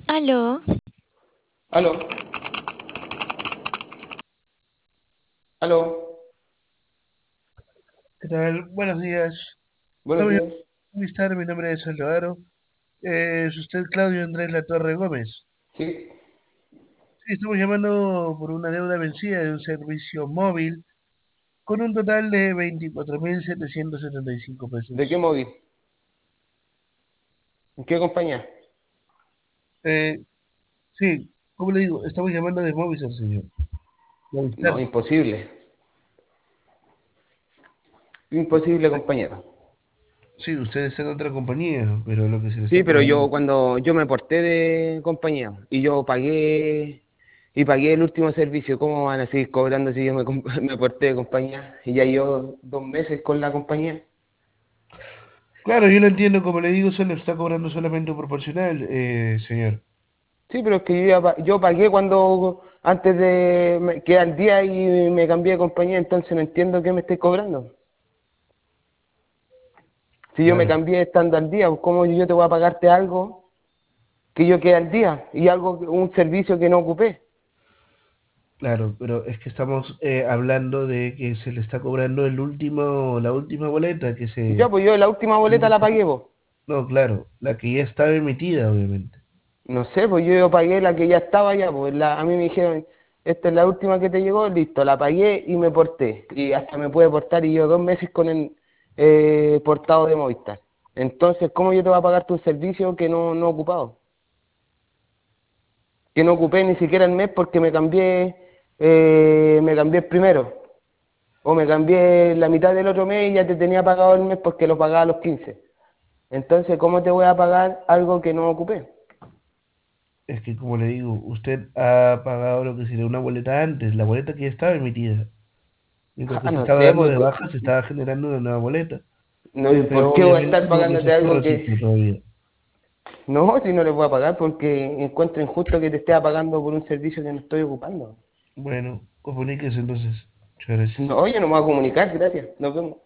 Aló, Aló, aló, ¿Qué tal? Buenos días. buenos Estamos días. llamando mi nombre es Salvador. ¿Es usted Claudio Andrés Latorre Gómez? Sí, Sí, estamos llamando por una deuda vencida de un servicio móvil con un total de 24.775 ¿de qué pesos. móvil? ¿En qué compañía? Eh, sí, como le digo, estamos llamando de Movistar, señor. No, Movistar. imposible. Imposible, compañero. Sí, usted está en otra compañía, pero lo que se le está Sí, pero cobrando. yo cuando yo me porté de compañía y yo pagué el último servicio, ¿cómo van a seguir cobrando si yo me porté de compañía y ya llevo 2 meses con la compañía? Claro, yo lo entiendo, como le digo, se le está cobrando solamente un proporcional, señor. Sí, pero es que yo pagué cuando antes de que al día y me cambié de compañía, entonces no entiendo qué me estoy cobrando. Si yo me Claro. cambié estando al día, ¿cómo yo te voy a pagarte algo que yo quede al día y un servicio que no ocupé? Claro, pero es que estamos hablando de que se le está cobrando la última boleta que Ya, se... pues yo la última boleta la pagué, vos. No, claro, la que ya estaba emitida, obviamente. No sé, pues yo pagué la que ya estaba ya, pues a mí me dijeron, esta es la última que te llegó, listo, la pagué y me porté. Y hasta me pude portar y yo 2 meses con el portado de Movistar. Entonces, ¿cómo yo te voy a pagar tu servicio que no he ocupado? Que no ocupé ni siquiera el mes porque me cambié el primero. O me cambié la mitad del otro mes y ya te tenía pagado el mes porque lo pagaba a los 15. Entonces, ¿cómo te voy a pagar algo que no ocupé? Es que, como le digo, usted ha pagado lo que sería una boleta antes, la boleta que ya estaba emitida. Mientras que Ah, se no estaba sé, dando pues, de baja, se estaba generando una nueva boleta. no, Pero ¿por qué voy a obviamente estar no se pagándote está algo que... recibiendo todavía. No, si no les voy a pagar porque encuentro injusto que te esté pagando por un servicio que no estoy ocupando. Bueno, comuníquese entonces. Muchas gracias. No, yo no me voy a comunicar, gracias. Nos vemos.